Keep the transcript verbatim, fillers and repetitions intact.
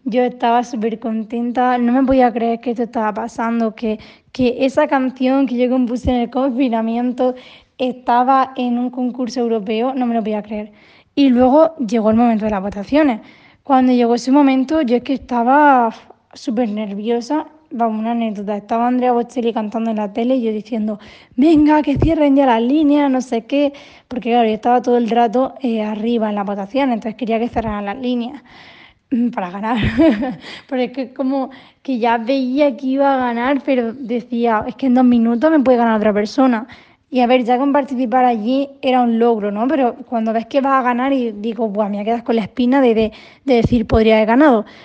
Yo estaba súper contenta, no me podía creer que esto estaba pasando, que, que esa canción que yo compuse en el confinamiento estaba en un concurso europeo, no me lo podía creer. Y luego llegó el momento de las votaciones. Cuando llegó ese momento, yo es que estaba súper nerviosa. Vamos, una anécdota. Estaba Andrea Bocelli cantando en la tele y yo diciendo, venga, que cierren ya las líneas, no sé qué. Porque claro, yo estaba todo el rato eh, arriba en la votación, entonces quería que cerraran las líneas mm, para ganar. Pero es que como que ya veía que iba a ganar, pero decía, es que en dos minutos me puede ganar otra persona. Y a ver, ya con participar allí era un logro, ¿no? Pero cuando ves que vas a ganar y digo, buah, me quedas con la espina de, de, de decir, podría haber ganado.